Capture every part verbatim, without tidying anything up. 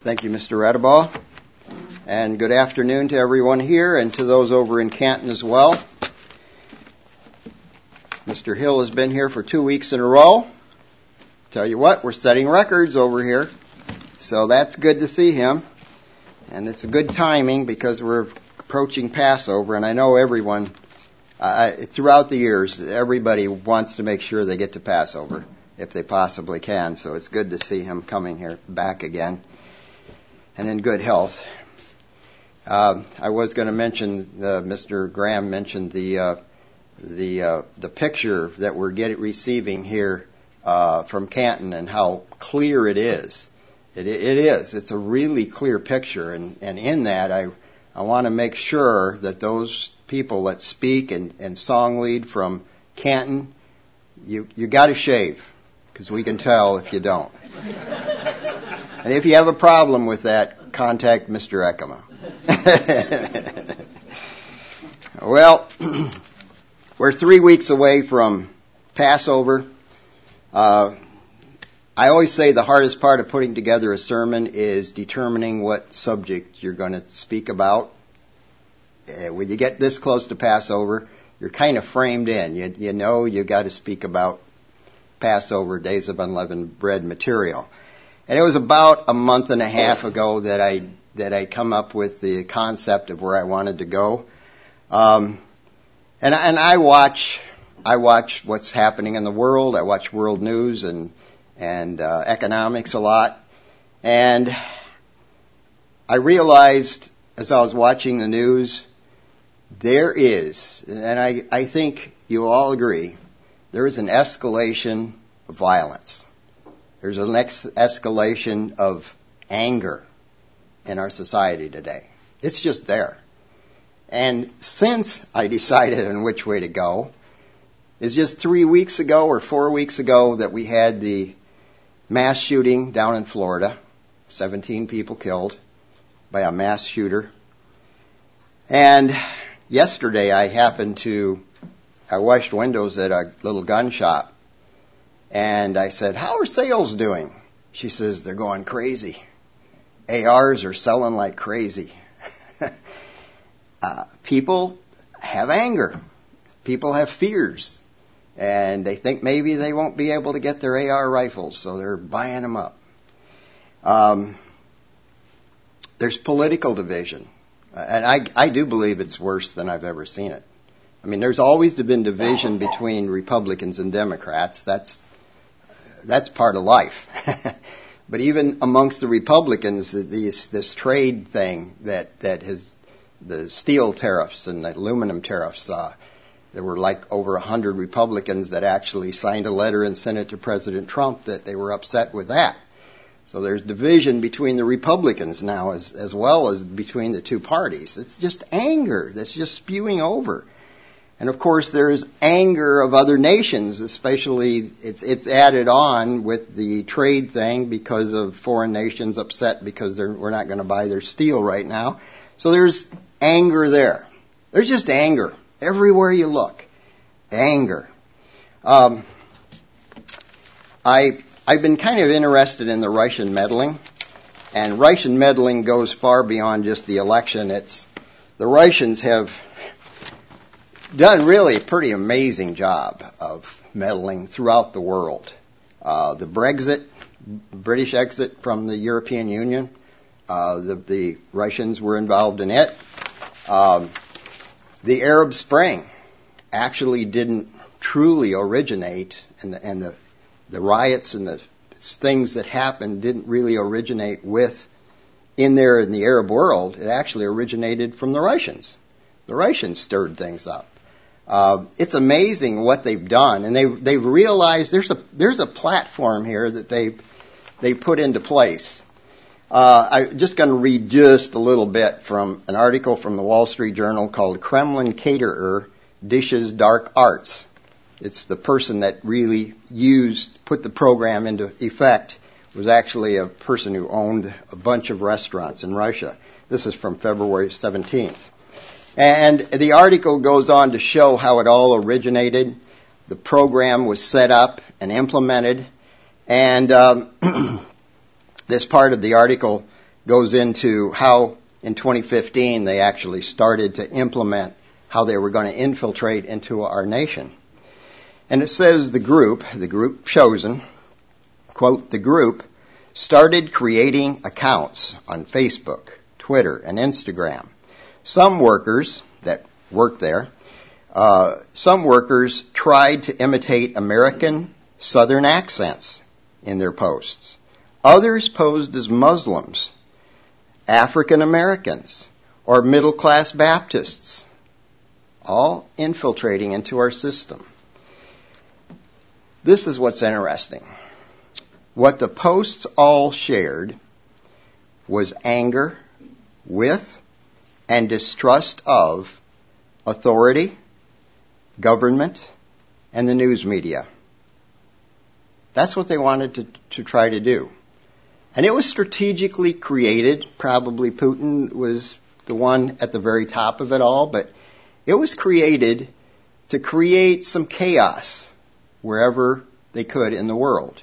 Thank you, Mister Radabaugh. And good afternoon to everyone here and to those over in Canton as well. Mister Hill has been here for two weeks in a row. Tell you what, we're setting records over here. So that's good to see him. And it's a good timing because we're approaching Passover, and I know everyone, uh, throughout the years, everybody wants to make sure they get to Passover if they possibly can. So it's good to see him coming here back again and in good health. Uh, I was going to mention, uh, Mister Graham mentioned the uh, the uh, the picture that we're getting receiving here uh, from Canton and how clear it is. It, it is. It's a really clear picture, and, and in that, I I want to make sure that those people that speak and, and song lead from Canton, you you got to shave, because we can tell if you don't. And if you have a problem with that, contact Mister Ekema. Well, we're three weeks away from Passover. Uh, I always say the hardest part of putting together a sermon is determining what subject you're going to speak about. Uh, when you get this close to Passover, you're kind of framed in. You, you know you got to speak about Passover, Days of Unleavened Bread material. And it was about a month and a half ago that I that I come up with the concept of where I wanted to go. Um, and and I watch I watch what's happening in the world. I watch world news and and uh, economics a lot. And I realized as I was watching the news, there is, and I, I think you'll all agree, there is an escalation of violence. There's an ex- escalation of anger in our society today. It's just there. And since I decided on which way to go, it's just three weeks ago or four weeks ago that we had the mass shooting down in Florida, seventeen people killed by a mass shooter. And yesterday I happened to, I washed windows at a little gun shop. And I said, how are sales doing? She says, they're going crazy. A Rs are selling like crazy. uh, people have anger. People have fears. And they think maybe they won't be able to get their A R rifles, so they're buying them up. Um, there's political division. And I, I do believe it's worse than I've ever seen it. I mean, there's always been division between Republicans and Democrats. That's That's part of life. But even amongst the Republicans, this, this trade thing that, that has, the steel tariffs and the aluminum tariffs, uh, there were like over a hundred Republicans that actually signed a letter and sent it to President Trump that they were upset with that. So there's division between the Republicans now as, as well as between the two parties. It's just anger that's just spewing over. And of course, there's anger of other nations, especially it's it's added on with the trade thing because of foreign nations upset because they're, we're not going to buy their steel right now. So there's anger there. There's just anger everywhere you look. Anger. Um, I I've been kind of interested in the Russian meddling, and Russian meddling goes far beyond just the election. It's the Russians have done really a pretty amazing job of meddling throughout the world. Uh, the Brexit, British exit from the European Union, uh, the, the Russians were involved in it. Um, the Arab Spring actually didn't truly originate, and the, and the, the riots and the things that happened didn't really originate with in there in the Arab world. It actually originated from the Russians. The Russians stirred things up. Uh, it's amazing what they've done, and they they've realized there's a there's a platform here that they they put into place. Uh, I'm just going to read just a little bit from an article from the Wall Street Journal called "Kremlin Caterer Dishes Dark Arts." It's the person that really used put the program into effect was actually a person who owned a bunch of restaurants in Russia. This is from February seventeenth. And the article goes on to show how it all originated. The program was set up and implemented. And um, this part of the article goes into how in twenty fifteen they actually started to implement how they were going to infiltrate into our nation. And it says the group, the group chosen, quote, the group started creating accounts on Facebook, Twitter, and Instagram. Some workers that work there, uh, some workers tried to imitate American Southern accents in their posts. Others posed as Muslims, African Americans, or middle-class Baptists, all infiltrating into our system. This is what's interesting. What the posts all shared was anger with and distrust of authority, government, and the news media. That's what they wanted to, to try to do. And it was strategically created. Probably Putin was the one at the very top of it all, but it was created to create some chaos wherever they could in the world.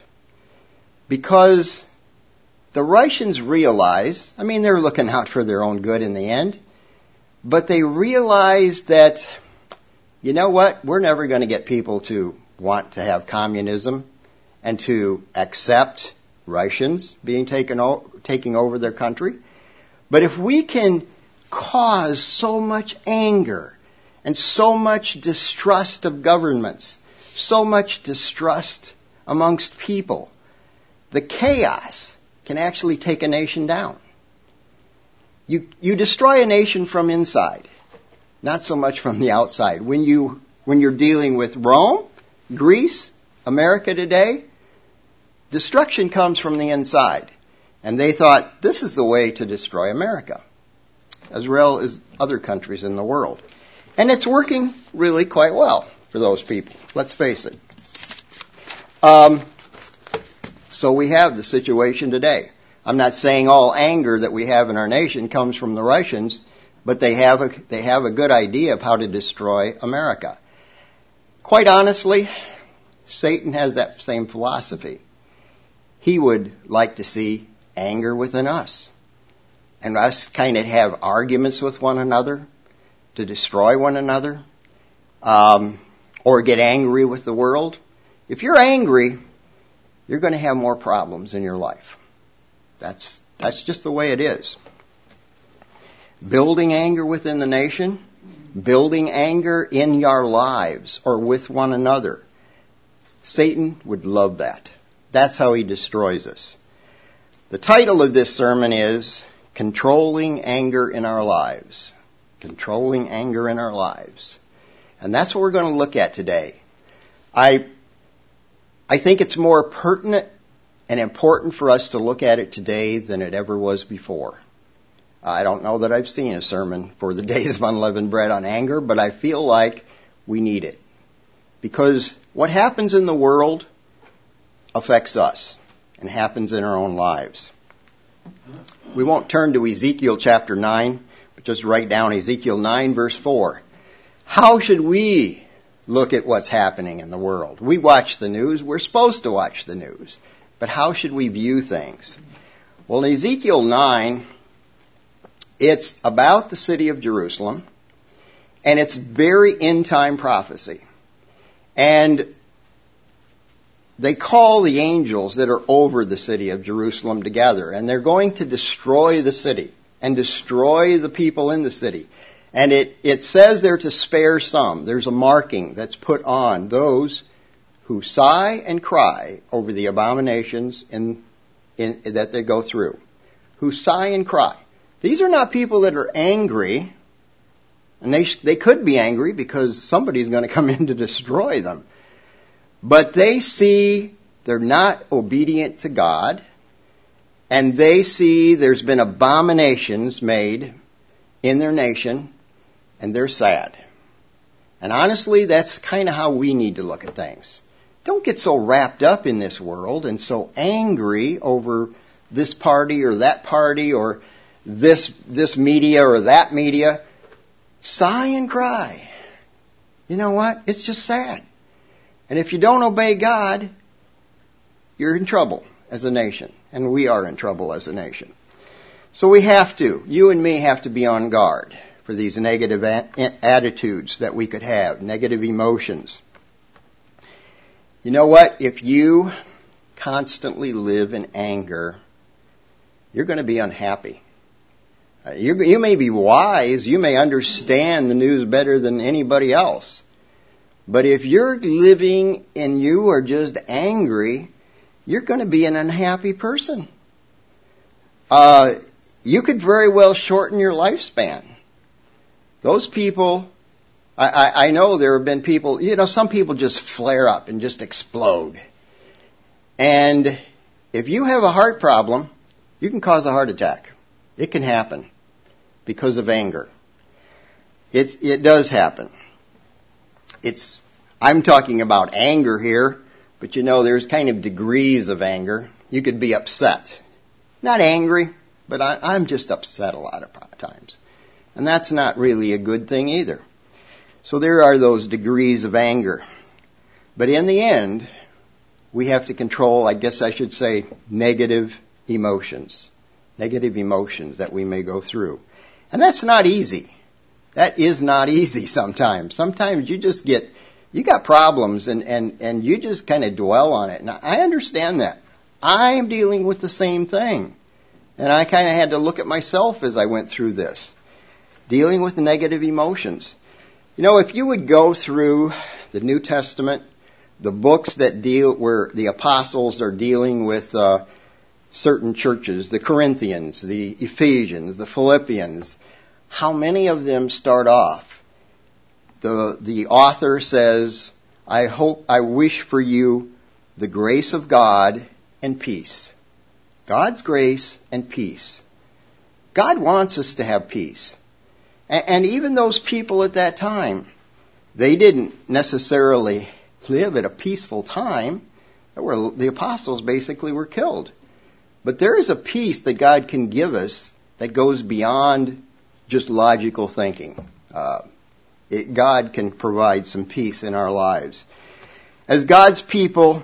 Because the Russians realized, I mean, they're looking out for their own good in the end, but they realized that, you know what, we're never going to get people to want to have communism and to accept Russians being taken o- taking over their country. But if we can cause so much anger and so much distrust of governments, so much distrust amongst people, the chaos can actually take a nation down. You, you destroy a nation from inside, not so much from the outside. When you, when you're dealing with Rome, Greece, America today, destruction comes from the inside. And they thought, this is the way to destroy America, as well as other countries in the world. And it's working really quite well for those people. Let's face it. Um, so we have the situation today. I'm not saying all anger that we have in our nation comes from the Russians, but they have a, they have a good idea of how to destroy America. Quite honestly, Satan has that same philosophy. He would like to see anger within us, and us kind of have arguments with one another to destroy one another, um, or get angry with the world. If you're angry, you're going to have more problems in your life. That's that's just the way it is. Building anger within the nation, building anger in your lives or with one another. Satan would love that. That's how he destroys us. The title of this sermon is Controlling Anger in Our Lives. Controlling anger in our lives. And that's what we're going to look at today. I I think it's more pertinent and important for us to look at it today than it ever was before. I don't know that I've seen a sermon for the days of unleavened bread on anger, but I feel like we need it. Because what happens in the world affects us and happens in our own lives. We won't turn to Ezekiel chapter nine, but just write down Ezekiel nine verse four. How should we look at what's happening in the world? We watch the news. We're supposed to watch the news. But how should we view things? Well, in Ezekiel nine, it's about the city of Jerusalem, and it's very end-time prophecy. And they call the angels that are over the city of Jerusalem together, and they're going to destroy the city and destroy the people in the city. And it, it says they're to spare some. There's a marking that's put on those who sigh and cry over the abominations in, in, that they go through. Who sigh and cry. These are not people that are angry, and they, they could be angry because somebody's going to come in to destroy them. But they see they're not obedient to God, and they see there's been abominations made in their nation, and they're sad. And honestly, that's kind of how we need to look at things. Don't get so wrapped up in this world and so angry over this party or that party or this this media or that media. Sigh and cry. You know what? It's just sad. And if you don't obey God, you're in trouble as a nation. And we are in trouble as a nation. So we have to, you and me have to be on guard for these negative a- attitudes that we could have, negative emotions. You know what? If you constantly live in anger, you're going to be unhappy. Uh, you, you may be wise, you may understand the news better than anybody else. But if you're living and you are just angry, you're going to be an unhappy person. Uh, you could very well shorten your lifespan. Those people, I, I, I know there have been people, you know, some people just flare up and just explode. And if you have a heart problem, you can cause a heart attack. It can happen because of anger. It, it does happen. It's, I'm talking about anger here, but you know, there's kind of degrees of anger. You could be upset. Not angry, but I, I'm just upset a lot of times. And that's not really a good thing either. So there are those degrees of anger. But in the end, we have to control, I guess I should say, negative emotions. Negative emotions that we may go through. And that's not easy. That is not easy sometimes. Sometimes you just get, you got problems and, and, and you just kind of dwell on it. And I understand that. I'm dealing with the same thing. And I kind of had to look at myself as I went through this. Dealing with negative emotions. You know, if you would go through the New Testament, the books that deal, where the apostles are dealing with uh, certain churches, the Corinthians, the Ephesians, the Philippians, how many of them start off? The, the author says, I hope, I wish for you the grace of God and peace. God's grace and peace. God wants us to have peace. And, and even those people at that time, they didn't necessarily live at a peaceful time. Were, the apostles basically were killed. But there is a peace that God can give us that goes beyond just logical thinking. Uh, it, God can provide some peace in our lives. As God's people,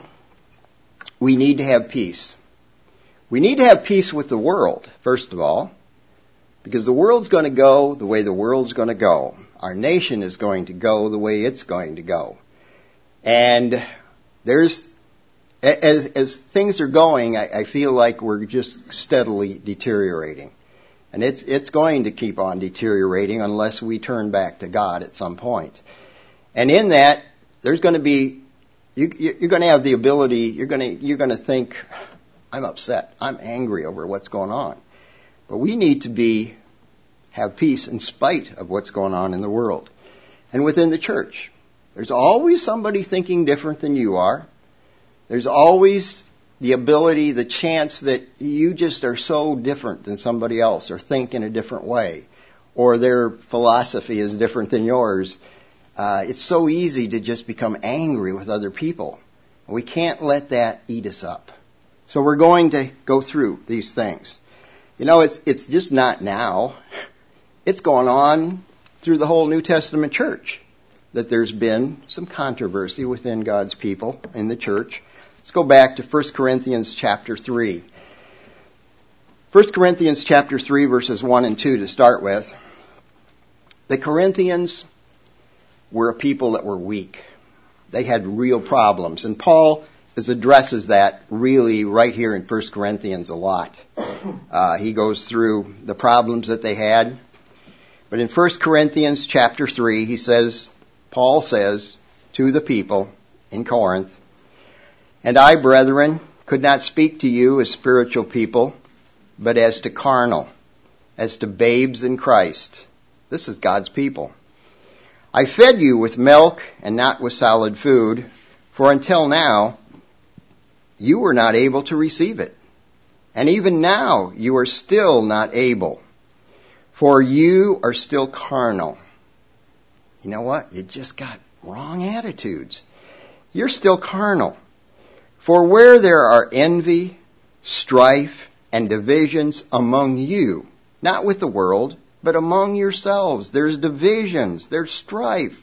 we need to have peace. We need to have peace with the world, first of all, because the world's going to go the way the world's going to go. Our nation is going to go the way it's going to go. And there's, as, as things are going, I, I feel like we're just steadily deteriorating. And it's, it's going to keep on deteriorating unless we turn back to God at some point. And in that, there's going to be, you, you're going to have the ability, you're going to, you're going to think, I'm upset, I'm angry over what's going on. But we need to be, have peace in spite of what's going on in the world. And within the church, there's always somebody thinking different than you are. There's always the ability, the chance that you just are so different than somebody else or think in a different way, or their philosophy is different than yours. Uh, it's so easy to just become angry with other people. We can't let that eat us up. So we're going to go through these things. You know, it's it's just not now. It's going on through the whole New Testament church that there's been some controversy within God's people in the church. Let's go back to First Corinthians chapter three. First Corinthians chapter three, verses one and two to start with. The Corinthians were a people that were weak. They had real problems. And Paul is addresses that really right here in First Corinthians a lot. Uh, he goes through the problems that they had. But in First Corinthians chapter three, he says, Paul says to the people in Corinth, And I, brethren, could not speak to you as spiritual people, but as to carnal, as to babes in Christ. This is God's people. I fed you with milk and not with solid food, for until now you were not able to receive it. And even now you are still not able, for you are still carnal. You know what? You just got wrong attitudes. You're still carnal. For where there are envy, strife, and divisions among you, not with the world, but among yourselves, there's divisions, there's strife.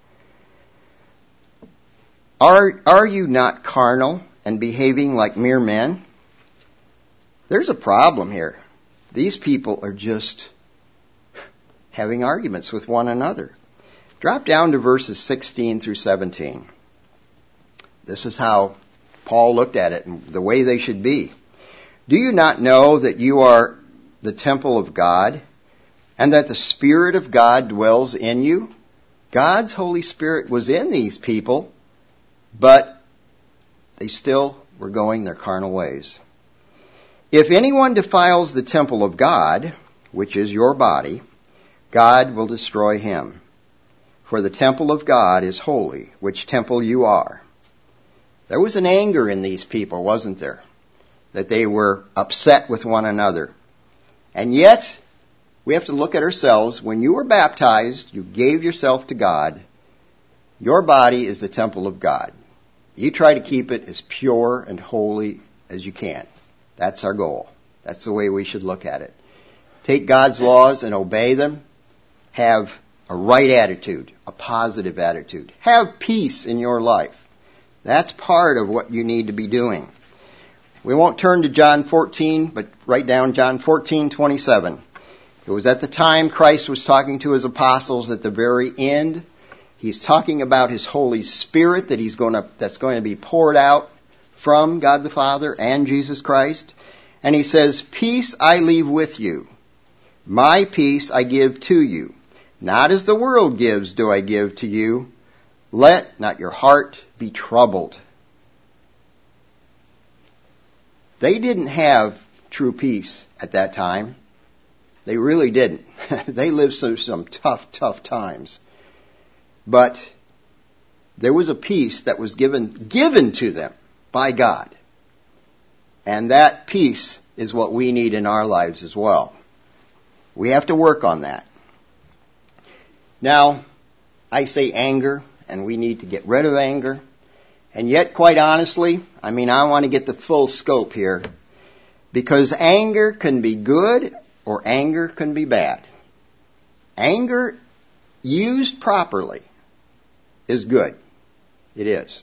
Are, are you not carnal and behaving like mere men? There's a problem here. these people are just having arguments with one another. Drop down to verses sixteen through seventeen. This is how Paul looked at it and the way they should be. Do you not know that you are the temple of God and that the Spirit of God dwells in you? God's Holy Spirit was in these people, but they still were going their carnal ways. If anyone defiles the temple of God, which is your body, God will destroy him. For the temple of God is holy, which temple you are. There was an anger in these people, wasn't there? That they were upset with one another. And yet, we have to look at ourselves. When you were baptized, you gave yourself to God. Your body is the temple of God. You try to keep it as pure and holy as you can. That's our goal. That's the way we should look at it. Take God's laws and obey them. Have a right attitude, a positive attitude. Have peace in your life. That's part of what you need to be doing. We won't turn to John fourteen, but write down John fourteen twenty-seven. It was at the time Christ was talking to his apostles at the very end. He's talking about his Holy Spirit that he's going to, that's going to be poured out from God the Father and Jesus Christ. And he says, peace I leave with you. My peace I give to you. Not as the world gives do I give to you. Let not your heart be troubled. They didn't have true peace at that time. They really didn't. They lived through some tough, tough times. But there was a peace that was given, given to them by God. And that peace is what we need in our lives as well. We have to work on that. Now, I say anger, and we need to get rid of anger. And yet, quite honestly, I mean, I want to get the full scope here, because anger can be good or anger can be bad. Anger, used properly, is good. It is.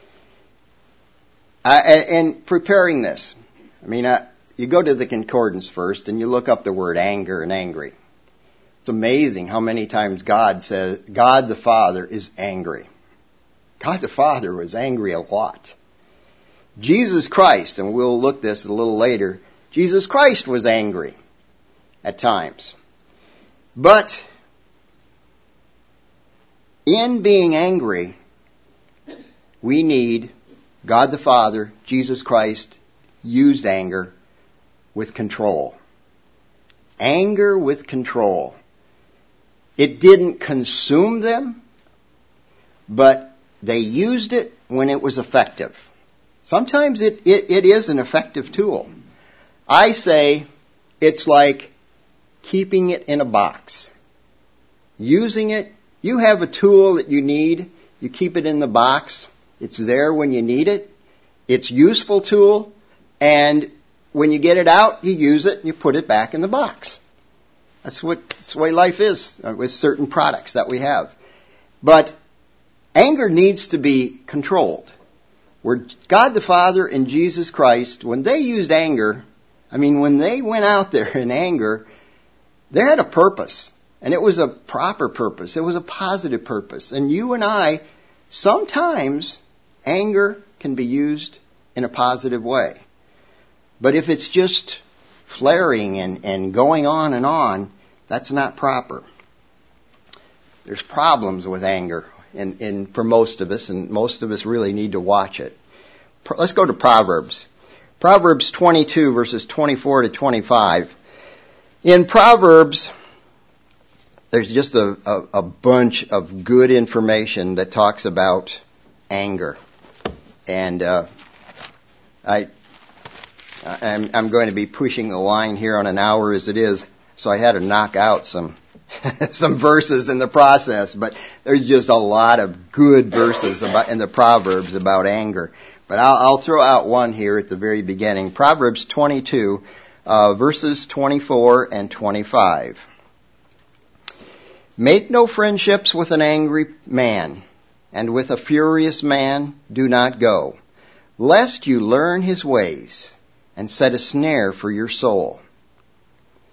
I, and preparing this, I mean, I, you go to the concordance first and you look up the word anger and angry. It's amazing how many times God says, God the Father is angry. God the Father was angry a lot. Jesus Christ, and we'll look this a little later, Jesus Christ was angry at times. But in being angry, we need God the Father, Jesus Christ, used anger with control. Anger with control. It didn't consume them, but they used it when it was effective. Sometimes it, it, it is an effective tool. I say it's like keeping it in a box. Using it, you have a tool that you need, you keep it in the box. It's there when you need it. It's a useful tool, and when you get it out, you use it and you put it back in the box. That's what that's the way life is with certain products that we have. But anger needs to be controlled. Where God the Father and Jesus Christ, when they used anger, I mean, when they went out there in anger, they had a purpose. And it was a proper purpose. It was a positive purpose. And you and I, sometimes anger can be used in a positive way. But if it's just flaring and, and going on and on, that's not proper. There's problems with anger in, in, for most of us, and most of us really need to watch it. Let's go to Proverbs. Proverbs twenty-two, verses twenty-four to twenty-five. In Proverbs, there's just a, a, a bunch of good information that talks about anger. And uh, I, I'm, I'm going to be pushing the line here on an hour as it is, so I had to knock out some some verses in the process. But there's just a lot of good verses about, in the Proverbs about anger. But I'll, I'll throw out one here at the very beginning. Proverbs twenty-two, uh, verses twenty-four and twenty-five. Make no friendships with an angry man, and with a furious man do not go, lest you learn his ways and set a snare for your soul.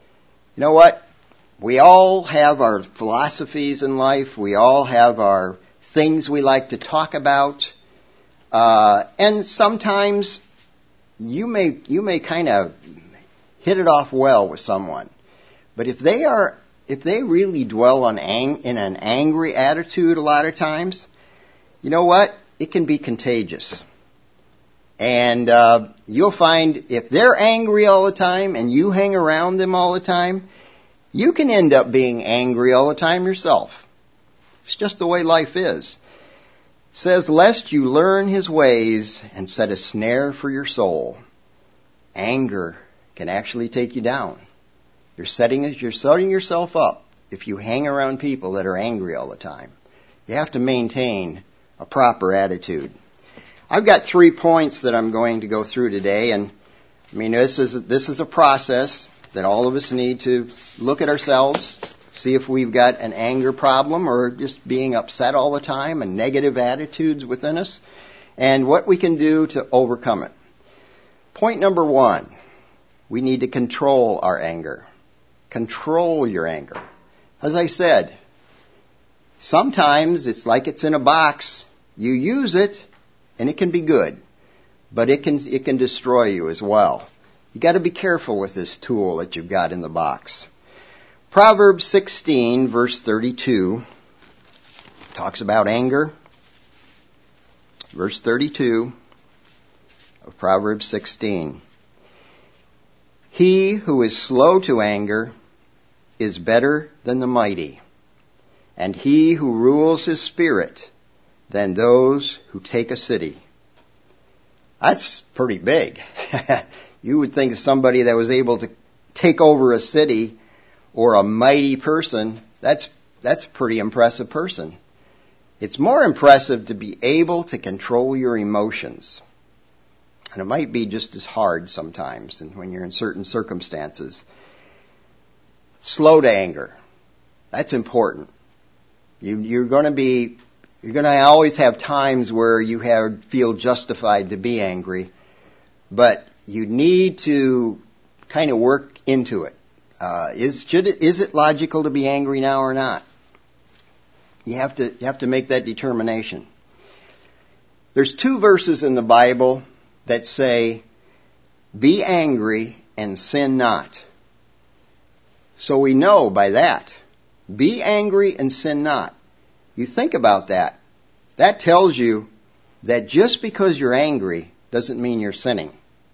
You know what? We all have our philosophies in life. We all have our things we like to talk about. Uh, and sometimes you may, you may kind of hit it off well with someone. But if they are, if they really dwell on ang- in an angry attitude a lot of times, you know what? It can be contagious. And uh, you'll find if they're angry all the time and you hang around them all the time, you can end up being angry all the time yourself. It's just the way life is. It says, lest you learn his ways and set a snare for your soul. Anger can actually take you down. You're setting, you're setting yourself up if you hang around people that are angry all the time. You have to maintain a proper attitude. I've got three points that I'm going to go through today, and I mean this is this is a process that all of us need to look at ourselves, see if we've got an anger problem or just being upset all the time and negative attitudes within us, and what we can do to overcome it. Point number one, we need to control our anger. Control your anger. As I said, sometimes it's like it's in a box. You use it, and it can be good, but it can it can destroy you as well. You got to be careful with this tool that you've got in the box. Proverbs sixteen, verse thirty-two, talks about anger. Verse thirty-two of Proverbs sixteen. He who is slow to anger is better than the mighty, and he who rules his spirit than those who take a city. That's pretty big. You would think of somebody that was able to take over a city or a mighty person, that's that's a pretty impressive person. It's more impressive to be able to control your emotions. And it might be just as hard sometimes and when you're in certain circumstances. Slow to anger. That's important. You, you're going to be, you're going to always have times where you have, feel justified to be angry, but you need to kind of work into it. Uh, is, should it, is it logical to be angry now or not? You have to, you have to make that determination. There's two verses in the Bible that say, be angry and sin not. So we know by that, be angry and sin not. You think about that. That tells you that just because you're angry doesn't mean you're sinning.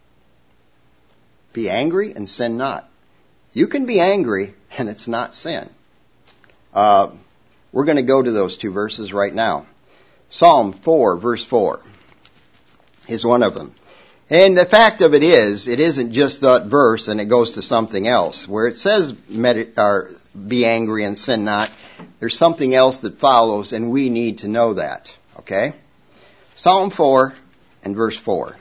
Be angry and sin not. You can be angry and it's not sin. Uh, we're going to go to those two verses right now. Psalm four, verse four is one of them. And the fact of it is, it isn't just that verse and it goes to something else. Where it says medit- or be angry and sin not, there's something else that follows and we need to know that. Okay? Psalm four and verse four.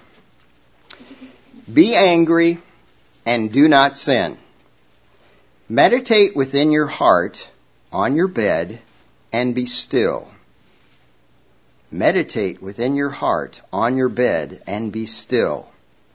Be angry and do not sin. Meditate within your heart on your bed and be still. Meditate within your heart on your bed and be still.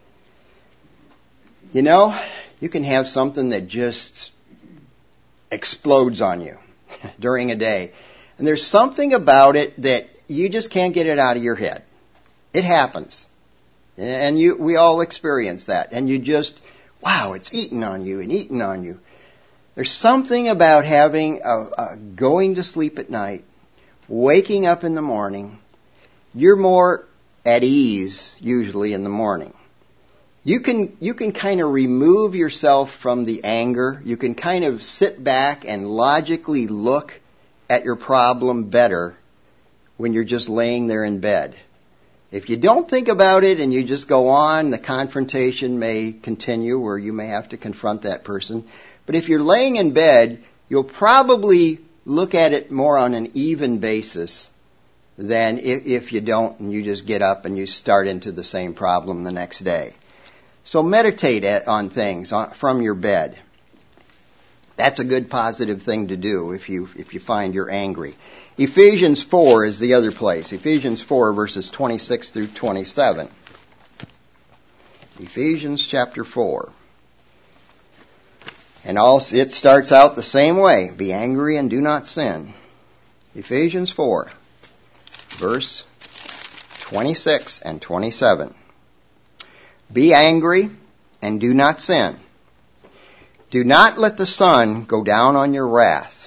You know, you can have something that just explodes on you during a day. And there's something about it that you just can't get it out of your head. It happens. And you, we all experience that. And you just, wow, it's eating on you and eating on you. There's something about having a, a going to sleep at night, waking up in the morning. You're more at ease usually in the morning. You can you can kind of remove yourself from the anger. You can kind of sit back and logically look at your problem better when you're just laying there in bed. If you don't think about it and you just go on, the confrontation may continue or you may have to confront that person. But if you're laying in bed, you'll probably look at it more on an even basis than if, if you don't and you just get up and you start into the same problem the next day. So meditate on things from your bed. That's a good positive thing to do if you if you find you're angry. Ephesians four is the other place. Ephesians four verses twenty-six through twenty-seven. Ephesians chapter four. And also, it starts out the same way. Be angry and do not sin. Ephesians four, verse twenty-six and twenty-seven. Be angry and do not sin. Do not let the sun go down on your wrath.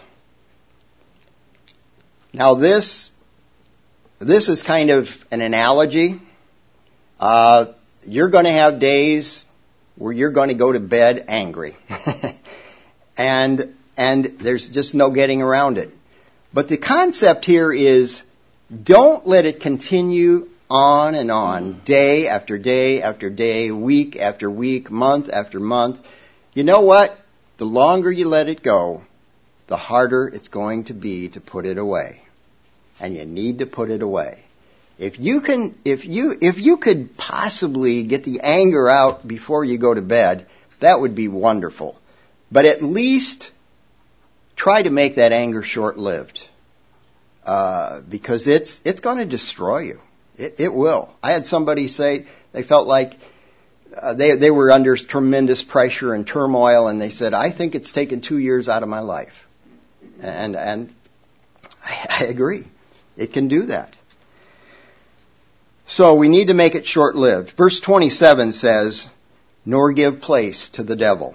Now this, this is kind of an analogy. Uh, you're going to have days where you're going to go to bed angry. and, and there's just no getting around it. But the concept here is don't let it continue on and on, day after day after day, week after week, month after month. You know what? The longer you let it go, the harder it's going to be to put it away. And you need to put it away. If you can, if you, if you could possibly get the anger out before you go to bed, that would be wonderful. But at least try to make that anger short-lived. Uh, because it's, it's going to destroy you. It, it will. I had somebody say they felt like uh, they, they were under tremendous pressure and turmoil, and they said, I think it's taken two years out of my life. And, and I, I agree. It can do that. So we need to make it short-lived. Verse twenty-seven says, nor give place to the devil.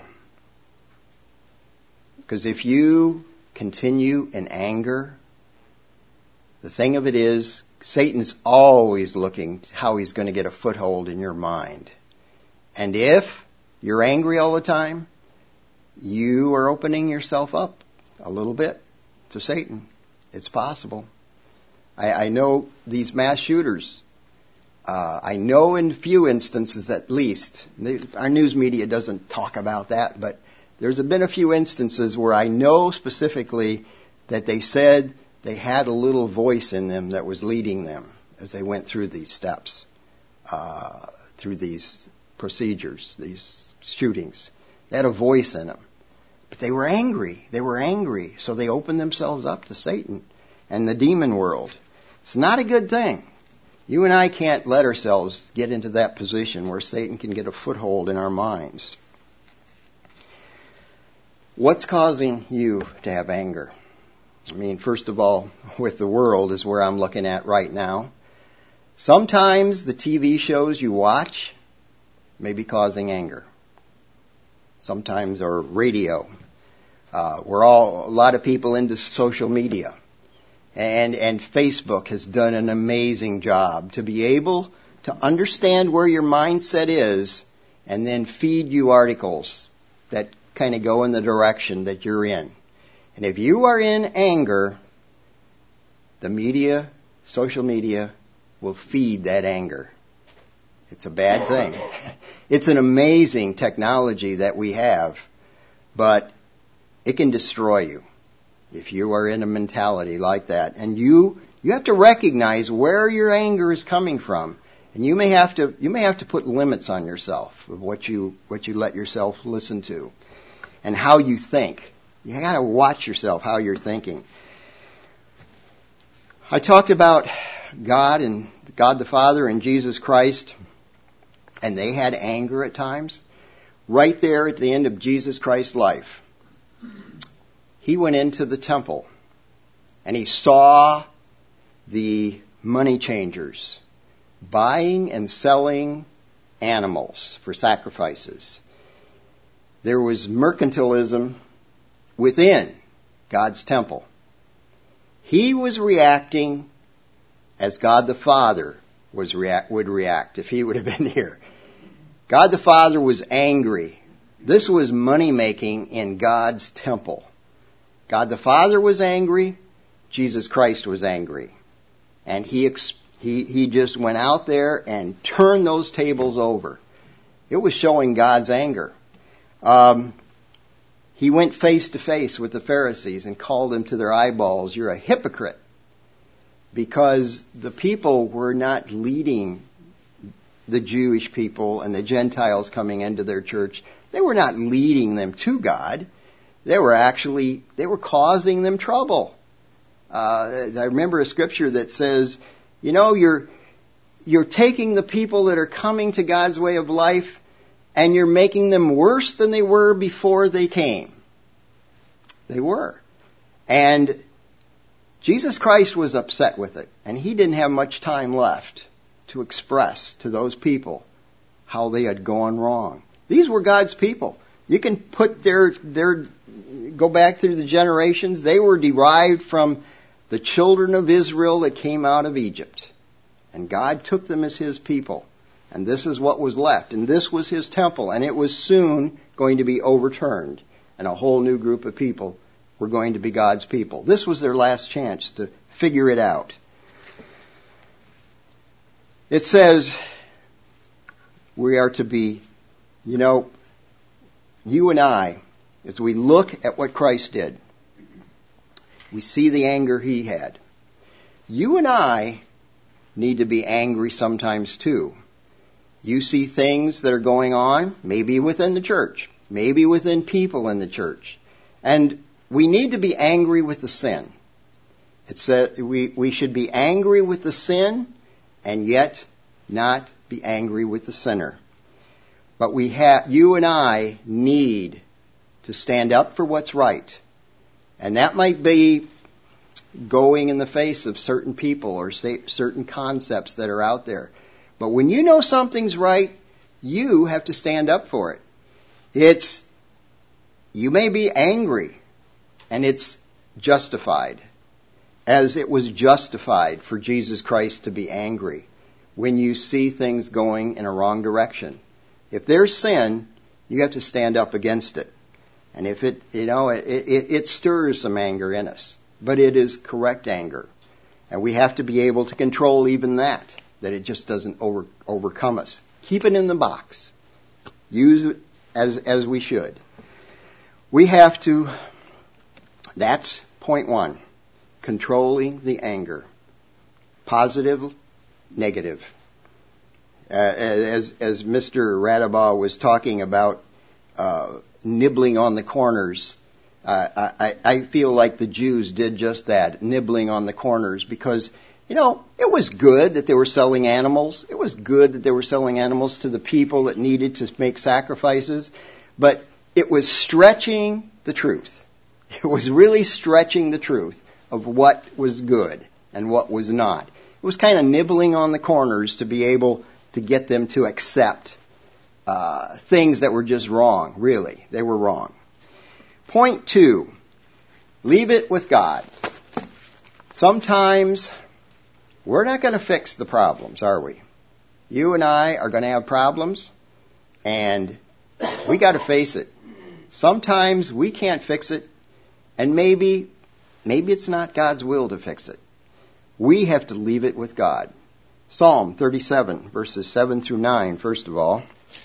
Because if you continue in anger, the thing of it is, Satan's always looking how he's going to get a foothold in your mind. And if you're angry all the time, you are opening yourself up a little bit to Satan. It's possible. I, I know these mass shooters. Uh, I know in few instances at least, our news media doesn't talk about that, but there's been a few instances where I know specifically that they said they had a little voice in them that was leading them as they went through these steps, uh, through these procedures, these shootings. They had a voice in them. But they were angry. They were angry. So they opened themselves up to Satan and the demon world. It's not a good thing. You and I can't let ourselves get into that position where Satan can get a foothold in our minds. What's causing you to have anger? I mean, first of all, with the world is where I'm looking at right now. Sometimes the T V shows you watch may be causing anger. Sometimes, or radio. Uh, we're all, a lot of people into social media. And, and Facebook has done an amazing job to be able to understand where your mindset is and then feed you articles that kind of go in the direction that you're in. And if you are in anger, the media, social media, will feed that anger. It's a bad thing. It's an amazing technology that we have, but it can destroy you if you are in a mentality like that. And you you have to recognize where your anger is coming from. And you may have to you may have to put limits on yourself of what you what you let yourself listen to and how you think. You got to watch yourself, how you're thinking. I talked about God and God the Father and Jesus Christ, and they had anger at times. Right there at the end of Jesus Christ's life, he went into the temple and he saw the money changers buying and selling animals for sacrifices. There was mercantilism within God's temple. He was reacting as God the Father was react, would react if he would have been here. God the Father was angry. This was money making in God's temple. God the Father was angry. Jesus Christ was angry. And he, he, he just went out there and turned those tables over. It was showing God's anger. Um, He went face to face with the Pharisees and called them to their eyeballs, "You're a hypocrite." Because the people were not leading the Jewish people and the Gentiles coming into their church. They were not leading them to God. They were actually, they were causing them trouble. Uh, I remember a scripture that says, you know, you're, you're taking the people that are coming to God's way of life and you're making them worse than they were before they came. They were. And Jesus Christ was upset with it, and he didn't have much time left to express to those people how they had gone wrong. These were God's people. You can put their, their, go back through the generations. They were derived from the children of Israel that came out of Egypt. And God took them as his people. And this is what was left. And this was his temple. And it was soon going to be overturned. And a whole new group of people were going to be God's people. This was their last chance to figure it out. It says we are to be, you know, you and I, as we look at what Christ did, we see the anger he had. You and I need to be angry sometimes too. You see things that are going on, maybe within the church, maybe within people in the church. And we need to be angry with the sin. It says we, we should be angry with the sin and yet not be angry with the sinner. But we have, you and I need to stand up for what's right. And that might be going in the face of certain people or say, certain concepts that are out there. But when you know something's right, you have to stand up for it. It's, you may be angry, and it's justified, as it was justified for Jesus Christ to be angry when you see things going in a wrong direction. If there's sin, you have to stand up against it. And if it, you know, it, it, it stirs some anger in us. But it is correct anger. And we have to be able to control even that, that it just doesn't over, overcome us. Keep it in the box. Use it as, as we should. We have to, that's point one, controlling the anger. Positive, negative. Uh, as, as Mister Radabaugh was talking about uh, nibbling on the corners, uh, I, I feel like the Jews did just that, nibbling on the corners, because, you know, it was good that they were selling animals. It was good that they were selling animals to the people that needed to make sacrifices, but it was stretching the truth. It was really stretching the truth of what was good and what was not. It was kind of nibbling on the corners to be able to get them to accept uh, things that were just wrong, really. They were wrong. Point two, leave it with God. Sometimes we're not going to fix the problems, are we? You and I are going to have problems, and we got to face it. Sometimes we can't fix it, and maybe, maybe it's not God's will to fix it. We have to leave it with God. Psalm thirty-seven, verses seven through nine, first of all.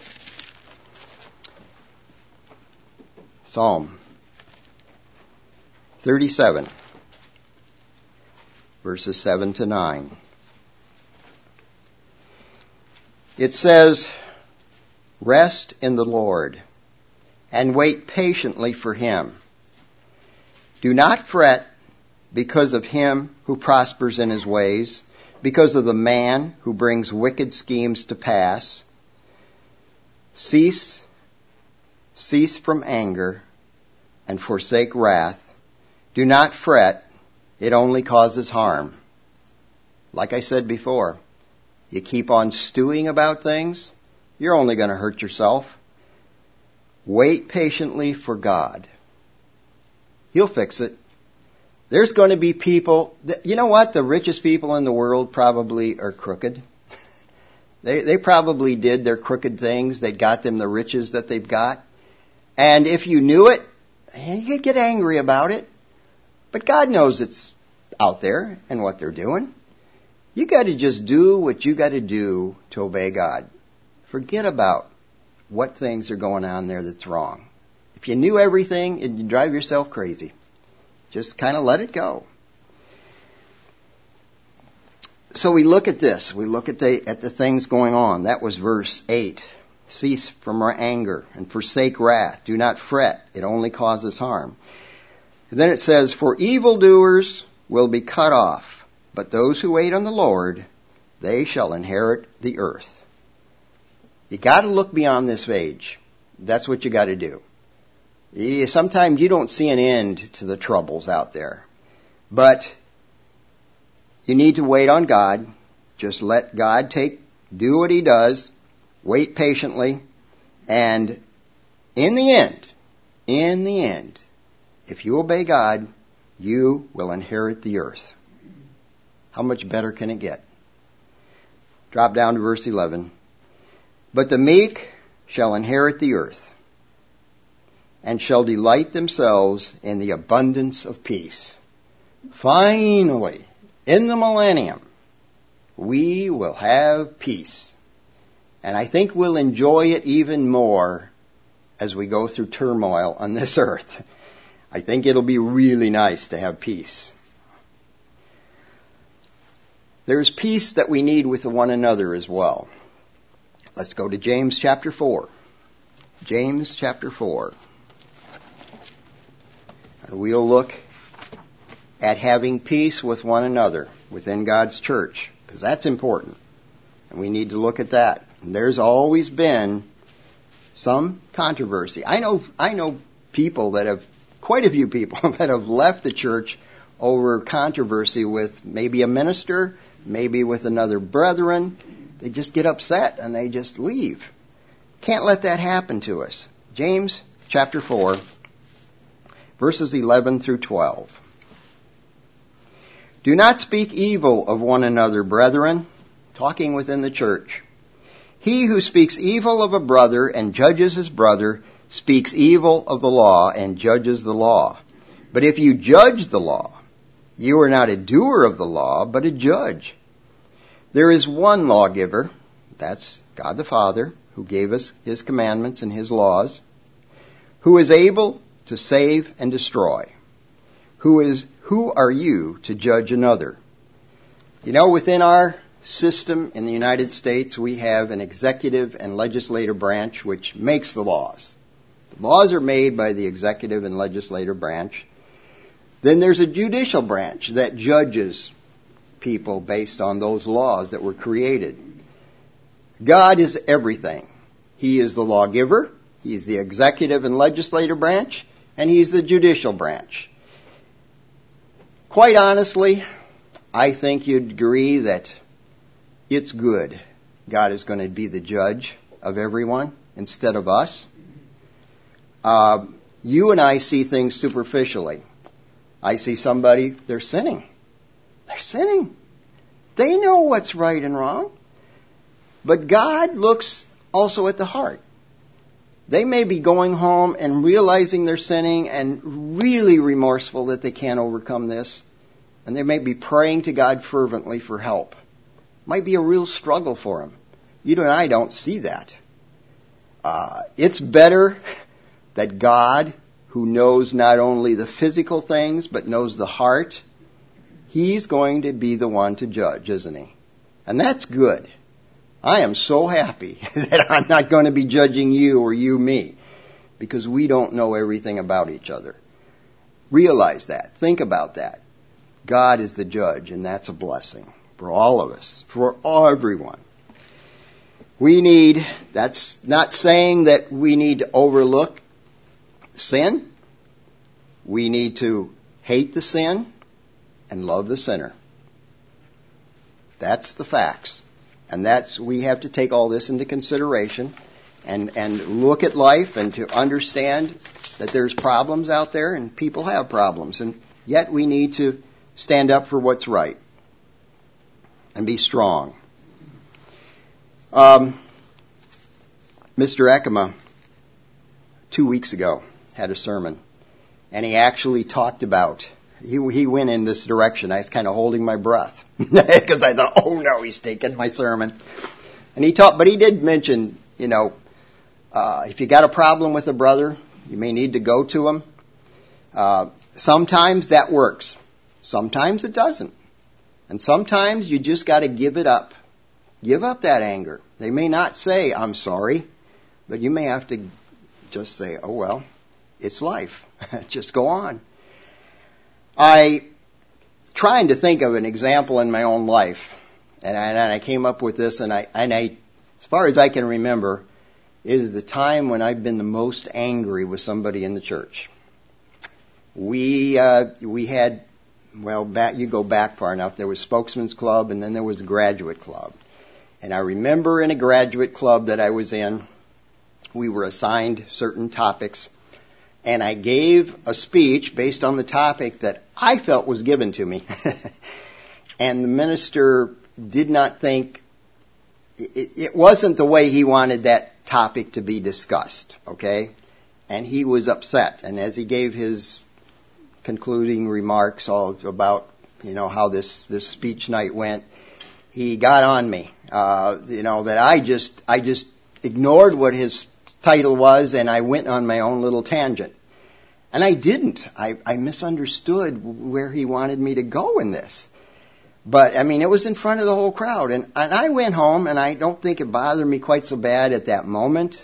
Psalm thirty-seven, verses seven to nine. It says, "Rest in the Lord, and wait patiently for him. Do not fret because of him who prospers in his ways, because of the man who brings wicked schemes to pass. Cease, cease from anger, and forsake wrath. Do not fret, it only causes harm." Like I said before, you keep on stewing about things, you're only going to hurt yourself. Wait patiently for God. He'll fix it. There's going to be people, that, you know what? The richest people in the world probably are crooked. They, they probably did their crooked things that got them the riches that they've got. And if you knew it, you could get angry about it. But God knows it's out there and what they're doing. You got to just do what you got to do to obey God. Forget about what things are going on there that's wrong. If you knew everything, it'd drive yourself crazy. Just kind of let it go. So we look at this. We look at the at the things going on. That was verse eight. Cease from anger and forsake wrath. Do not fret. It only causes harm. And then it says, "For evildoers will be cut off, but those who wait on the Lord, they shall inherit the earth." You got to look beyond this age. That's what you got to do. You, sometimes you don't see an end to the troubles out there. But you need to wait on God. Just let God take, do what He does. Wait patiently. And in the end, in the end, if you obey God, you will inherit the earth. How much better can it get? Drop down to verse eleven. But the meek shall inherit the earth, and shall delight themselves in the abundance of peace. Finally, in the millennium, we will have peace. And I think we'll enjoy it even more as we go through turmoil on this earth. I think it'll be really nice to have peace. There's peace that we need with one another as well. Let's go to James chapter four. James chapter four. And we'll look at having peace with one another within God's church, because that's important. And we need to look at that. And there's always been some controversy. I know, I know people that have, quite a few people that have left the church over controversy with maybe a minister, maybe with another brethren. They just get upset and they just leave. Can't let that happen to us. James chapter four, verses eleven through twelve. Do not speak evil of one another, brethren, talking within the church. He who speaks evil of a brother and judges his brother speaks evil of the law and judges the law. But if you judge the law, you are not a doer of the law, but a judge. There is one lawgiver, that's God the Father, who gave us His commandments and His laws, who is able to save and destroy. Who is, who are you to judge another? You know, within our system in the United States, we have an executive and legislative branch which makes the laws. The laws are made by the executive and legislative branch. Then there's a judicial branch that judges people based on those laws that were created. God is everything. He is the lawgiver, He is the executive and legislative branch, and He's the judicial branch. Quite honestly, I think you'd agree that it's good God is going to be the judge of everyone instead of us. Uh, you and I see things superficially. I see somebody, they're sinning. They're sinning. They know what's right and wrong. But God looks also at the heart. They may be going home and realizing they're sinning and really remorseful that they can't overcome this. And they may be praying to God fervently for help. Might be a real struggle for them. You and I don't see that. Uh, it's better that God, who knows not only the physical things, but knows the heart, He's going to be the one to judge, isn't He? And that's good. I am so happy that I'm not going to be judging you or you me, because we don't know everything about each other. Realize that. Think about that. God is the judge, and that's a blessing for all of us, for everyone. We need, that's not saying that we need to overlook sin. We need to hate the sin and love the sinner. That's the facts. And that's, we have to take all this into consideration and, and look at life and to understand that there's problems out there and people have problems. And yet we need to stand up for what's right and be strong. Um, Mister Ekema, two weeks ago, had a sermon, and he actually talked about, he, he went in this direction. I was kind of holding my breath because I thought, oh no, he's taking my sermon. And he taught, but he did mention, you know, uh, if you got a problem with a brother, you may need to go to him. Uh, sometimes that works. Sometimes it doesn't. And sometimes you just got to give it up. Give up that anger. They may not say, I'm sorry, but you may have to just say, oh well, it's life. Just go on. I trying to think of an example in my own life, and I, and I came up with this, and I and I far as I can remember, it is the time when I've been the most angry with somebody in the church. We uh, we had, well, back you go back far enough. There was Spokesman's Club, and then there was Graduate Club. And I remember in a graduate club that I was in, we were assigned certain topics, and I gave a speech based on the topic that I felt was given to me. And the minister did not think, it, it wasn't the way he wanted that topic to be discussed, okay? And he was upset. And as he gave his concluding remarks all about, you know, how this, this speech night went, he got on me, uh, you know, that I just, I just ignored what his title was, and I went on my own little tangent. And I didn't. I, I misunderstood where he wanted me to go in this. But, I mean, it was in front of the whole crowd. And, and I went home, and I don't think it bothered me quite so bad at that moment.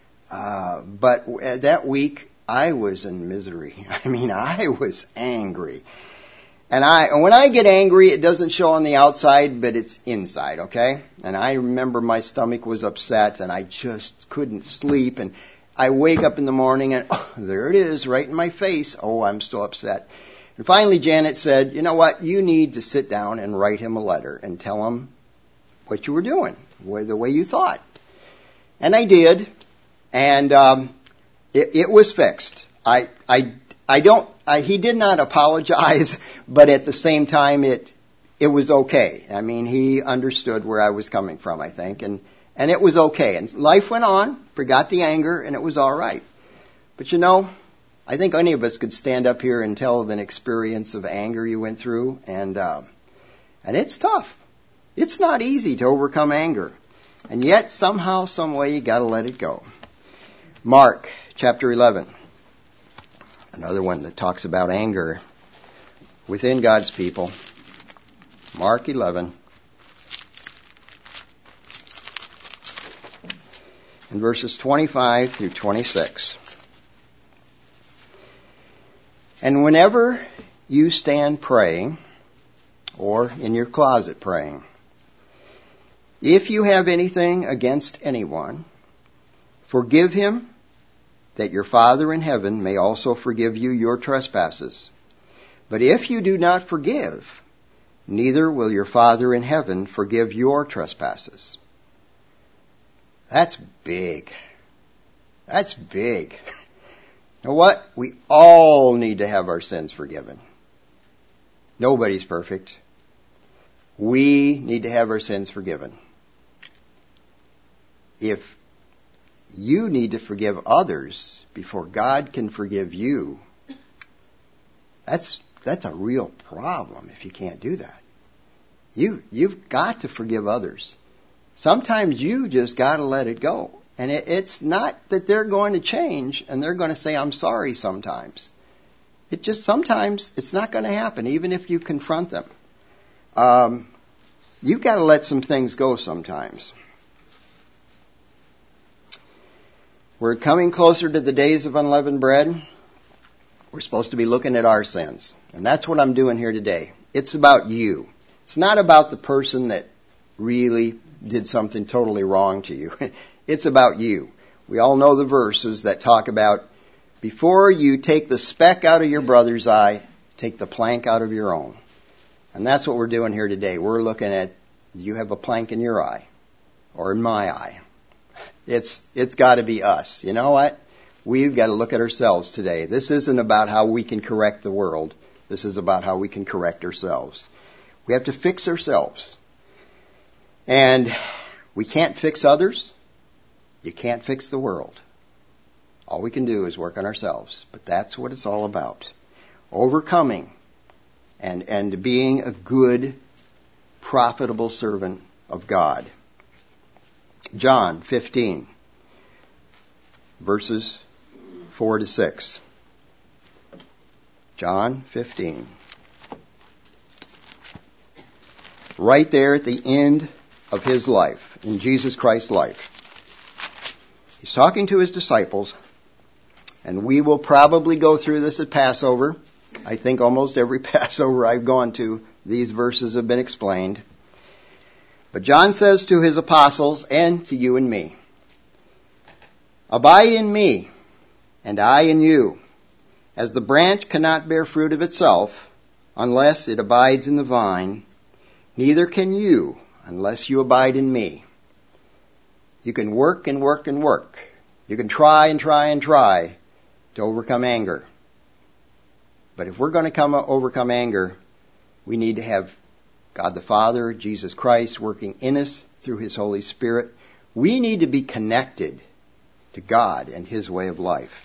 Uh, but that week, I was in misery. I mean, I was angry. And I, when I get angry, it doesn't show on the outside, but it's inside, okay? And I remember my stomach was upset, and I just couldn't sleep. And I wake up in the morning, and oh, there it is, right in my face. Oh, I'm still upset. And finally, Janet said, you know what? You need to sit down and write him a letter and tell him what you were doing, the way you thought. And I did, and um, it, it was fixed. I, I, I don't. I, he did not apologize, but at the same time, it it was okay. I mean, he understood where I was coming from, I think, and and it was okay. And life went on, forgot the anger, and it was all right. But you know, I think any of us could stand up here and tell of an experience of anger you went through, and uh, and it's tough. It's not easy to overcome anger, and yet somehow, some way, you got to let it go. Mark chapter eleven. Another one that talks about anger within God's people. Mark eleven. And verses twenty-five through twenty-six. And whenever you stand praying, or in your closet praying, if you have anything against anyone, forgive him, that your Father in heaven may also forgive you your trespasses. But if you do not forgive, neither will your Father in heaven forgive your trespasses. That's big. That's big. You know what? We all need to have our sins forgiven. Nobody's perfect. We need to have our sins forgiven. If you need to forgive others before God can forgive you, that's that's a real problem if you can't do that. You, you've got to forgive others. Sometimes you just got to let it go. And it, it's not that they're going to change and they're going to say, I'm sorry sometimes. It just sometimes it's not going to happen, even if you confront them. Um, you've got to let some things go sometimes. We're coming closer to the days of unleavened bread. We're supposed to be looking at our sins. And that's what I'm doing here today. It's about you. It's not about the person that really did something totally wrong to you. It's about you. We all know the verses that talk about before you take the speck out of your brother's eye, take the plank out of your own. And that's what we're doing here today. We're looking at, do you have a plank in your eye or in my eye? It's it's got to be us. You know what? We've got to look at ourselves today. This isn't about how we can correct the world. This is about how we can correct ourselves. We have to fix ourselves. And we can't fix others. You can't fix the world. All we can do is work on ourselves. But that's what it's all about. Overcoming and, and being a good, profitable servant of God. John fifteen, verses four to six. John fifteen. Right there at the end of his life, in Jesus Christ's life. He's talking to his disciples, and we will probably go through this at Passover. I think almost every Passover I've gone to, these verses have been explained. But John says to his apostles and to you and me, abide in me, and I in you. As the branch cannot bear fruit of itself unless it abides in the vine, neither can you unless you abide in me. You can work and work and work. You can try and try and try to overcome anger. But if we're going to come overcome anger, we need to have God the Father, Jesus Christ working in us through His Holy Spirit. We need to be connected to God and His way of life.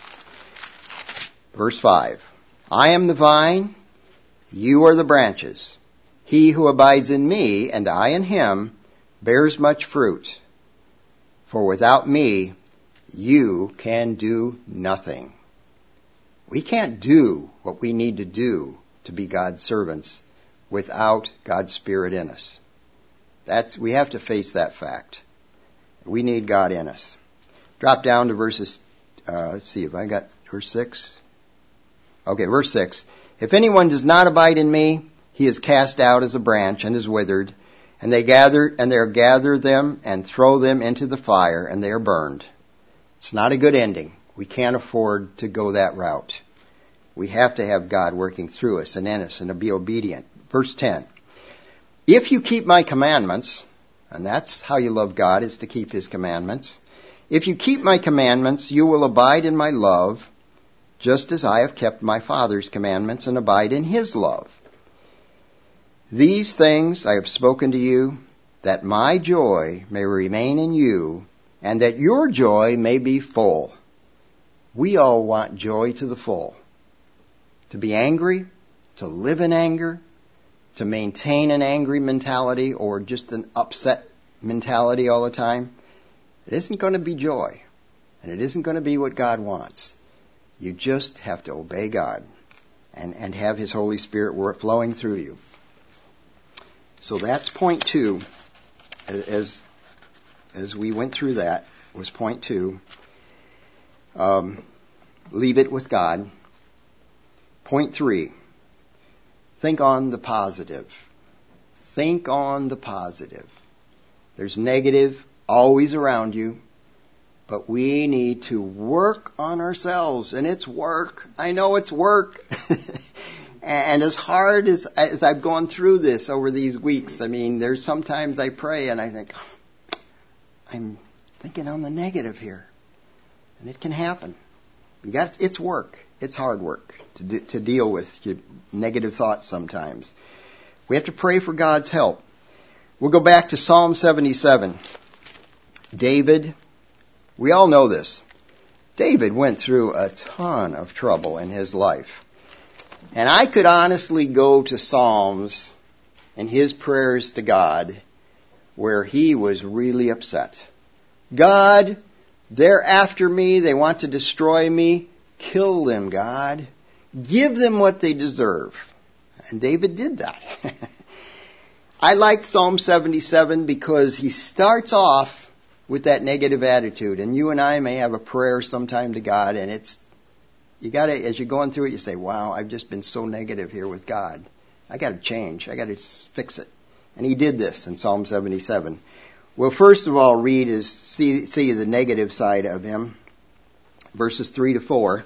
Verse five, I am the vine, you are the branches. He who abides in me and I in him bears much fruit. For without me, you can do nothing. We can't do what we need to do to be God's servants without God's Spirit in us. That's, we have to face that fact. We need God in us. Drop down to verses, uh, let's see, if I got verse six? Okay, verse six. If anyone does not abide in me, he is cast out as a branch and is withered, and they gather, and they are gather them and throw them into the fire, and they are burned. It's not a good ending. We can't afford to go that route. We have to have God working through us and in us and to be obedient. Verse ten. If you keep my commandments, and that's how you love God, is to keep His commandments. If you keep my commandments, you will abide in my love, just as I have kept my Father's commandments and abide in His love. These things I have spoken to you, that my joy may remain in you, and that your joy may be full. We all want joy to the full. To be angry, to live in anger, to maintain an angry mentality or just an upset mentality all the time, it isn't going to be joy. And it isn't going to be what God wants. You just have to obey God and, and have His Holy Spirit flowing through you. So that's point two. As, as we went through that, was point two. Um, leave it with God. Point three. Think on the positive. Think on the positive. There's negative always around you. But we need to work on ourselves. And it's work. I know it's work. And as hard as, as I've gone through this over these weeks, I mean, there's sometimes I pray and I think, I'm thinking on the negative here. And it can happen. You got, it's work. It's hard work to, do, to deal with your negative thoughts sometimes. We have to pray for God's help. We'll go back to Psalm seventy-seven. David, we all know this. David went through a ton of trouble in his life. And I could honestly go to Psalms and his prayers to God where he was really upset. God, they're after me. They want to destroy me. Kill them, God. Give them what they deserve. And David did that. I like Psalm seventy-seven because he starts off with that negative attitude. And you and I may have a prayer sometime to God, and it's, you gotta, as you're going through it, you say, wow, I've just been so negative here with God. I gotta change. I gotta fix it. And he did this in Psalm seventy-seven. Well, first of all, read is, see, see the negative side of him. Verses three to four.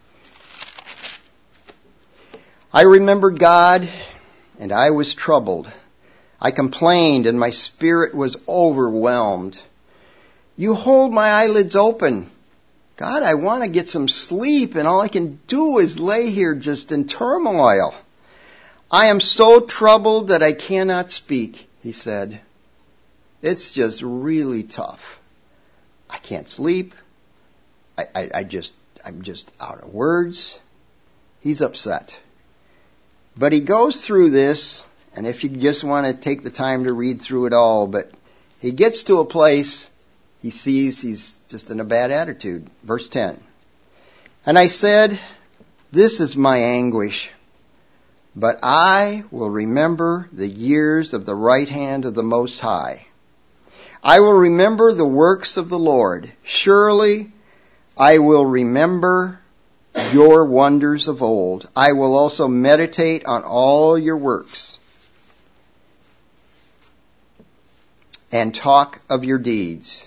I remembered God, and I was troubled. I complained, and my spirit was overwhelmed. You hold my eyelids open. God, I want to get some sleep, and all I can do is lay here just in turmoil. I am so troubled that I cannot speak, he said. It's just really tough. I can't sleep. I, I, I just, I'm just out of words. He's upset. But he goes through this, and if you just want to take the time to read through it all, but he gets to a place he sees he's just in a bad attitude. Verse ten. And I said, this is my anguish, but I will remember the years of the right hand of the Most High. I will remember the works of the Lord. Surely I will remember your wonders of old. I will also meditate on all your works. and talk of your deeds.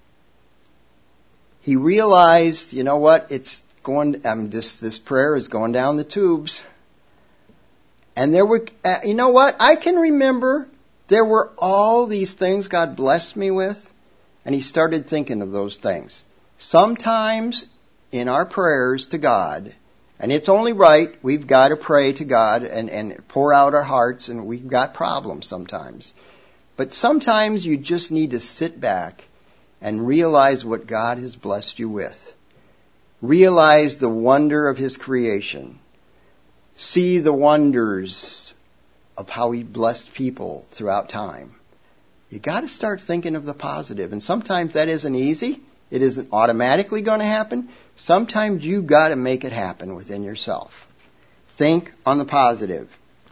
He realized, you know what, it's going, um, this, this prayer is going down the tubes. And there were, uh, you know what, I can remember there were all these things God blessed me with, and he started thinking of those things. Sometimes in our prayers to God, and it's only right, we've got to pray to God and, and pour out our hearts, and we've got problems sometimes. But sometimes you just need to sit back and realize what God has blessed you with. Realize the wonder of His creation. See the wonders of how He blessed people throughout time. You got to start thinking of the positive. And sometimes that isn't easy. It isn't automatically going to happen. Sometimes you got to make it happen within yourself. Think on the positive.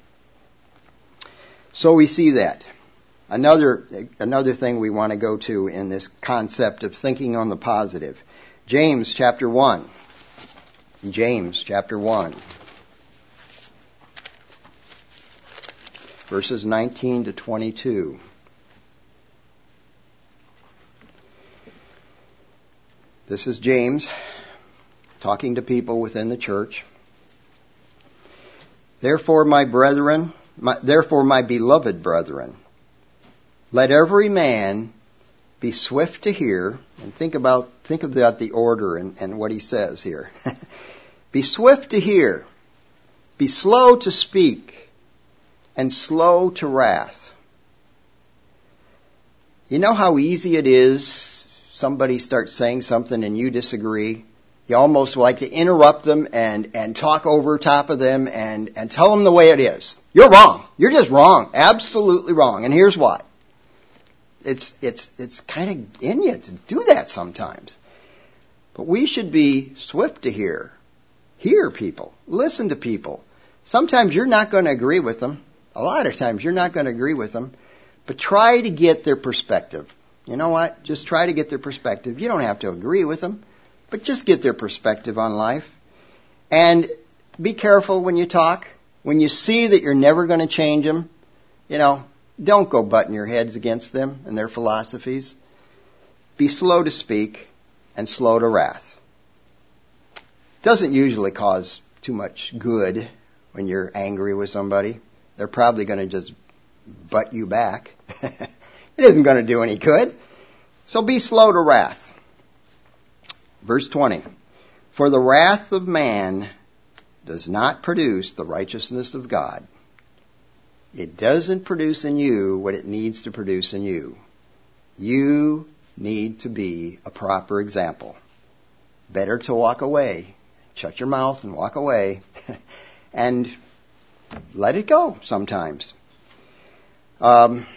So we see that. Another another thing we want to go to in this concept of thinking on the positive. James chapter one. James chapter one. Verses nineteen to twenty-two. This is James talking to people within the church. Therefore, my brethren, my, therefore, my beloved brethren, let every man be swift to hear, and think about think about the order and, and what he says here. Be swift to hear, be slow to speak, and slow to wrath. You know how easy it is. Somebody starts saying something and you disagree. You almost like to interrupt them and, and talk over top of them and, and tell them the way it is. You're wrong. You're just wrong. Absolutely wrong. And here's why. It's, it's, it's kind of in you to do that sometimes. But we should be swift to hear. Hear people. Listen to people. Sometimes you're not going to agree with them. A lot of times you're not going to agree with them. But try to get their perspective. You know what? Just try to get their perspective. You don't have to agree with them, but just get their perspective on life. And be careful when you talk. When you see that you're never going to change them, you know, don't go butting your heads against them and their philosophies. Be slow to speak and slow to wrath. Doesn't usually cause too much good when you're angry with somebody. They're probably going to just butt you back. It isn't going to do any good. So be slow to wrath. Verse twenty. For the wrath of man does not produce the righteousness of God. It doesn't produce in you what it needs to produce in you. You need to be a proper example. Better to walk away. Shut your mouth and walk away. And let it go sometimes. Um...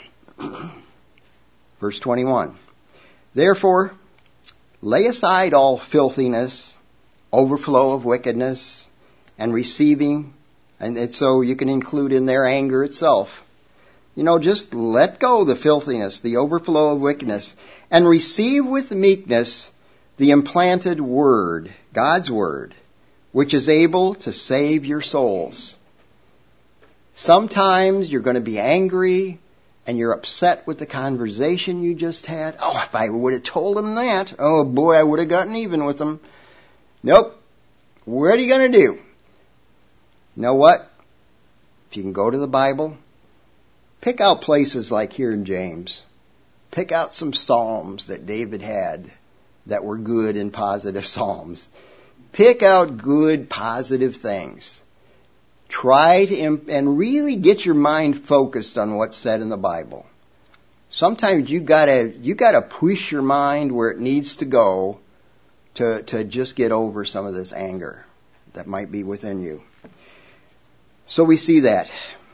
Verse twenty-one. Therefore, lay aside all filthiness, overflow of wickedness, and receiving, and so you can include in there anger itself. You know, just let go the filthiness, the overflow of wickedness, and receive with meekness the implanted word, God's word, which is able to save your souls. Sometimes you're going to be angry, and you're upset with the conversation you just had. Oh, if I would have told him that, oh boy, I would have gotten even with him. Nope. What are you going to do? You know what? If you can go to the Bible, pick out places like here in James. Pick out some psalms that David had that were good and positive psalms. Pick out good, positive things. Try to, imp- and really get your mind focused on what's said in the Bible. Sometimes you gotta, you gotta push your mind where it needs to go to, to just get over some of this anger that might be within you. So we see that.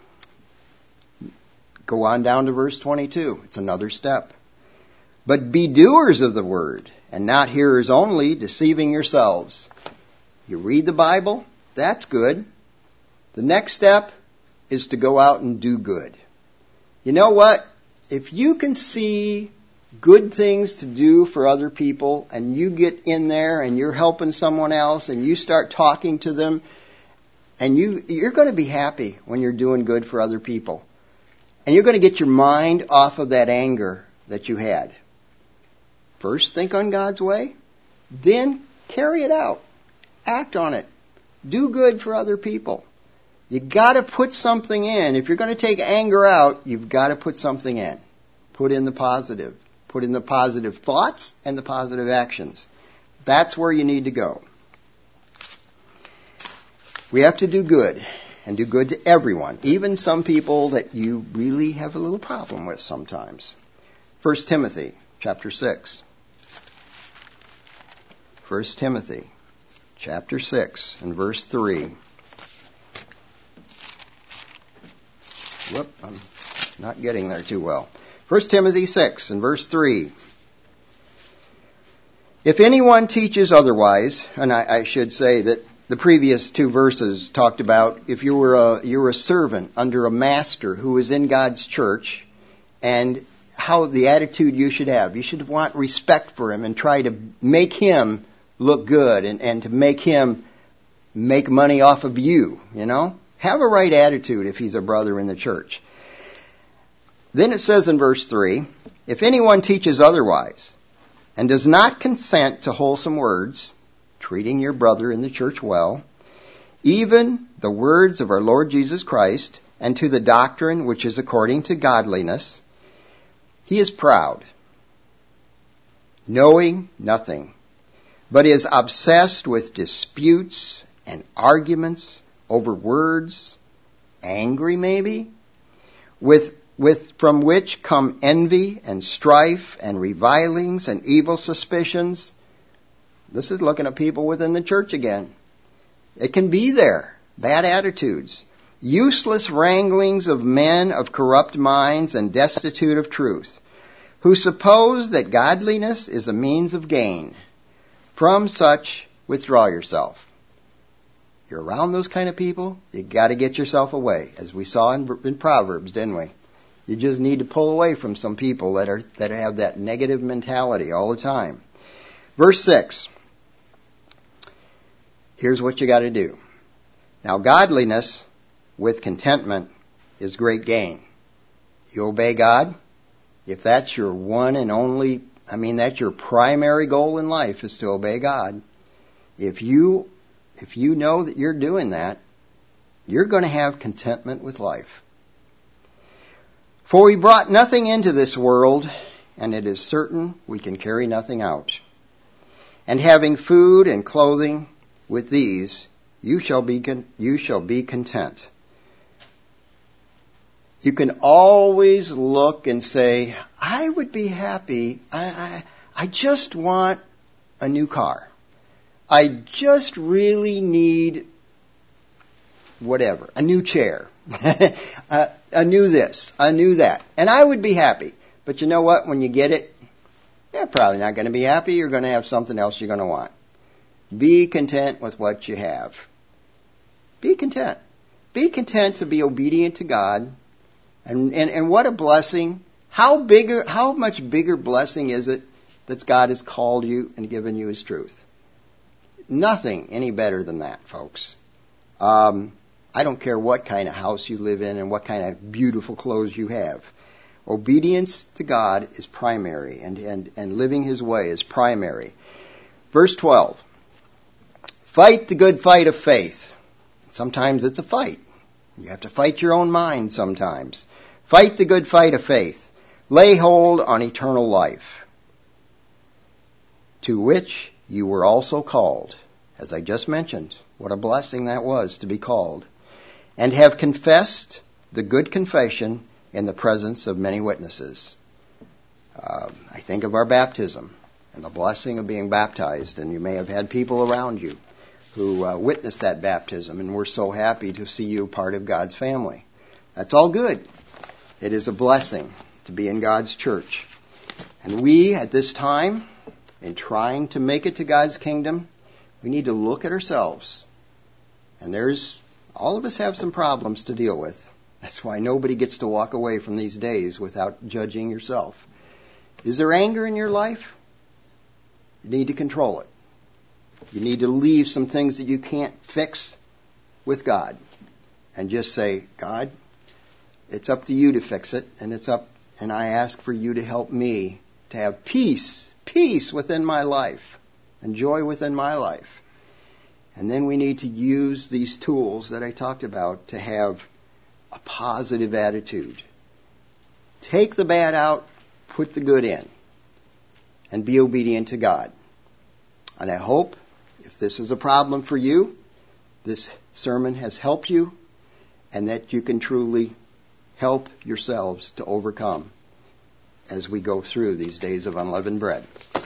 Go on down to verse twenty-two. It's another step. But be doers of the word, and not hearers only, deceiving yourselves. You read the Bible, that's good. The next step is to go out and do good. You know what? If you can see good things to do for other people, and you get in there and you're helping someone else, and you start talking to them, and you, you're going to be happy when you're doing good for other people. And you're going to get your mind off of that anger that you had. First, think on God's way, then carry it out. Act on it. Do good for other people. You got to put something in. If you're going to take anger out, you've got to put something in. Put in the positive. Put in the positive thoughts and the positive actions. That's where you need to go. We have to do good, and do good to everyone, even some people that you really have a little problem with sometimes. First Timothy chapter six. First Timothy chapter six and verse three. Whoop, I'm not getting there too well. First Timothy six and verse three. If anyone teaches otherwise, and I, I should say that the previous two verses talked about if you were a you were a servant under a master who was in God's church, and how the attitude you should have. You should want respect for him and try to make him look good and, and to make him make money off of you, you know? Have a right attitude if he's a brother in the church. Then it says in verse three, if anyone teaches otherwise and does not consent to wholesome words, treating your brother in the church well, even the words of our Lord Jesus Christ, and to the doctrine which is according to godliness, he is proud, knowing nothing, but is obsessed with disputes and arguments over words, angry maybe, with with from which come envy and strife and revilings and evil suspicions. This is looking at people within the church again. It can be there. Bad attitudes. Useless wranglings of men of corrupt minds and destitute of truth, who suppose that godliness is a means of gain. From such, withdraw yourself. You're around those kind of people, you got to get yourself away, as we saw in, in Proverbs, didn't we? You just need to pull away from some people that are that have that negative mentality all the time. Verse six. Here's what you got to do. Now, godliness with contentment is great gain. You obey God. If that's your one and only, I mean, that's your primary goal in life is to obey God. If you, if you know that you're doing that, you're going to have contentment with life. For we brought nothing into this world, and it is certain we can carry nothing out. And having food and clothing, with these you shall be you shall be content. You can always look and say, I would be happy. I, I, I just want a new car. I just really need whatever, a new chair, a, a new this, a new that. And I would be happy. But you know what? When you get it, you're probably not going to be happy. You're going to have something else you're going to want. Be content with what you have. Be content. Be content to be obedient to God. And, and, and what a blessing. How bigger, how much bigger blessing is it that God has called you and given you His truth? Nothing any better than that, folks. Um, I don't care what kind of house you live in and what kind of beautiful clothes you have. Obedience to God is primary, and, and, and living His way is primary. Verse twelve. Fight the good fight of faith. Sometimes it's a fight. You have to fight your own mind sometimes. Fight the good fight of faith. Lay hold on eternal life, to which you were also called. As I just mentioned, what a blessing that was to be called. And have confessed the good confession in the presence of many witnesses. Uh, I think of our baptism and the blessing of being baptized. And you may have had people around you who uh, witnessed that baptism, and we're so happy to see you part of God's family. That's all good. It is a blessing to be in God's church. And we, at this time, in trying to make it to God's kingdom, we need to look at ourselves. And there's, all of us have some problems to deal with. That's why nobody gets to walk away from these days without judging yourself. Is there anger in your life? You need to control it. You need to leave some things that you can't fix with God and just say, God, it's up to you to fix it, and it's up and I ask for you to help me to have peace, peace within my life, and joy within my life. And then we need to use these tools that I talked about to have a positive attitude. Take the bad out, put the good in, and be obedient to God. And I hope, if this is a problem for you, this sermon has helped you, and that you can truly help yourselves to overcome as we go through these days of unleavened bread.